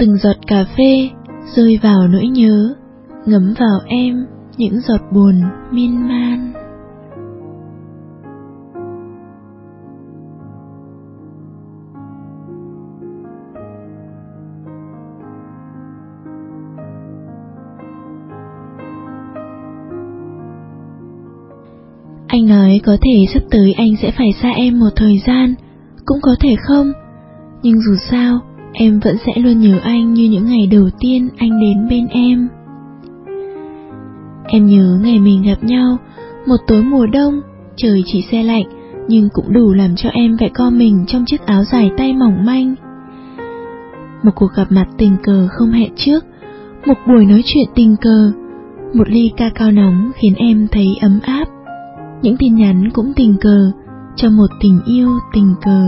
Từng giọt cà phê rơi vào nỗi nhớ, ngấm vào em những giọt buồn miên man. Anh nói có thể sắp tới anh sẽ phải xa em một thời gian, cũng có thể không, nhưng dù sao em vẫn sẽ luôn nhớ anh như những ngày đầu tiên anh đến bên em. Em nhớ ngày mình gặp nhau, một tối mùa đông, trời chỉ se lạnh, nhưng cũng đủ làm cho em phải co mình trong chiếc áo dài tay mỏng manh. Một cuộc gặp mặt tình cờ không hẹn trước, một buổi nói chuyện tình cờ, một ly ca cao nóng khiến em thấy ấm áp. Những tin nhắn cũng tình cờ, trong một tình yêu tình cờ.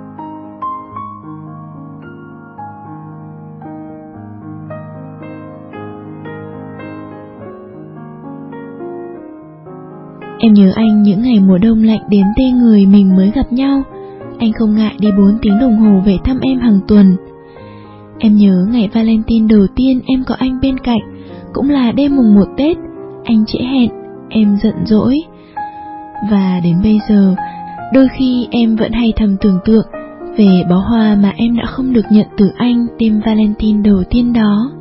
Em nhớ anh những ngày mùa đông lạnh đến tê người mình mới gặp nhau. Anh không ngại đi 4 tiếng đồng hồ về thăm em hàng tuần. Em nhớ ngày Valentine đầu tiên em có anh bên cạnh, cũng là đêm mùng 1 Tết. Anh trễ hẹn, em giận dỗi. Và đến bây giờ, đôi khi em vẫn hay thầm tưởng tượng về bó hoa mà em đã không được nhận từ anh đêm Valentine đầu tiên đó.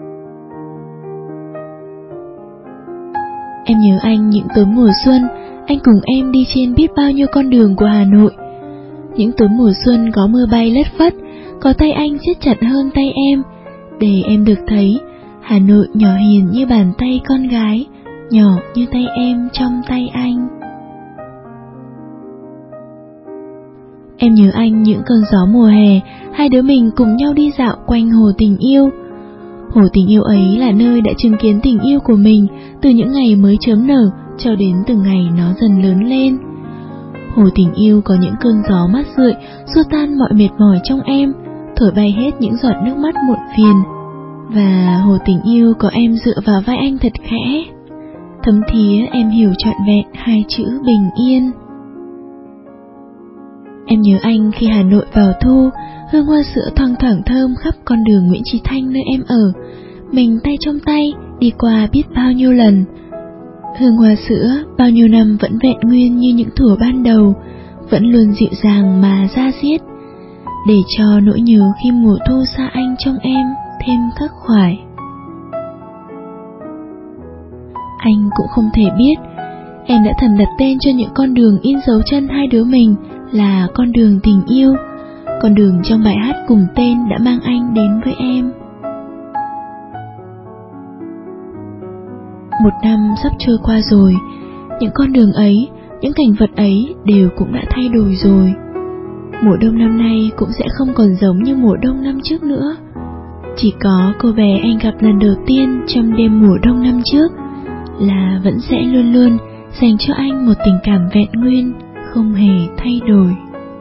Em nhớ anh những tối mùa xuân, anh cùng em đi trên biết bao nhiêu con đường của Hà Nội. Những tối mùa xuân có mưa bay lất phất, có tay anh siết chặt hơn tay em, để em được thấy Hà Nội nhỏ hiền như bàn tay con gái, nhỏ như tay em trong tay anh. Em nhớ anh những cơn gió mùa hè, hai đứa mình cùng nhau đi dạo quanh hồ tình yêu. Hồ tình yêu ấy là nơi đã chứng kiến tình yêu của mình từ những ngày mới chớm nở cho đến từng ngày nó dần lớn lên. Hồ tình yêu có những cơn gió mát rượi xua tan mọi mệt mỏi trong em, thổi bay hết những giọt nước mắt muộn phiền. Và hồ tình yêu có em dựa vào vai anh thật khẽ, thấm thía em hiểu trọn vẹn hai chữ bình yên. Em nhớ anh khi Hà Nội vào thu, hương hoa sữa thoang thoảng thơm khắp con đường Nguyễn Chí Thanh nơi em ở. Mình tay trong tay đi qua biết bao nhiêu lần. Hương hoa sữa bao nhiêu năm vẫn vẹn nguyên như những thuở ban đầu, vẫn luôn dịu dàng mà da diết, để cho nỗi nhớ khi mùa thu xa anh trong em thêm khắc khoải. Anh cũng không thể biết, em đã thầm đặt tên cho những con đường in dấu chân hai đứa mình là con đường tình yêu, con đường trong bài hát cùng tên đã mang anh đến với em. Một năm sắp trôi qua rồi, những con đường ấy, những cảnh vật ấy đều cũng đã thay đổi rồi. Mùa đông năm nay cũng sẽ không còn giống như mùa đông năm trước nữa. Chỉ có cô bé anh gặp lần đầu tiên trong đêm mùa đông năm trước là vẫn sẽ luôn luôn dành cho anh một tình cảm vẹn nguyên, không hề thay đổi.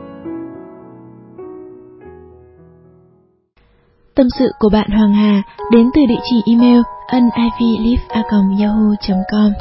Tâm sự của bạn Hoàng Hà đến từ địa chỉ email univylive@yahoo.com.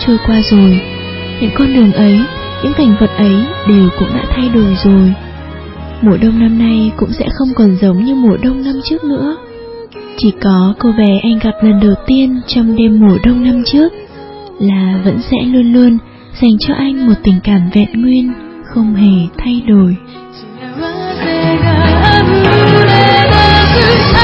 trôi qua rồi. Những con đường ấy, những cảnh vật ấy đều cũng đã thay đổi rồi. Mùa đông năm nay cũng sẽ không còn giống như mùa đông năm trước nữa. Chỉ có cô bé anh gặp lần đầu tiên trong đêm mùa đông năm trước là vẫn sẽ luôn luôn dành cho anh một tình cảm vẹn nguyên, không hề thay đổi.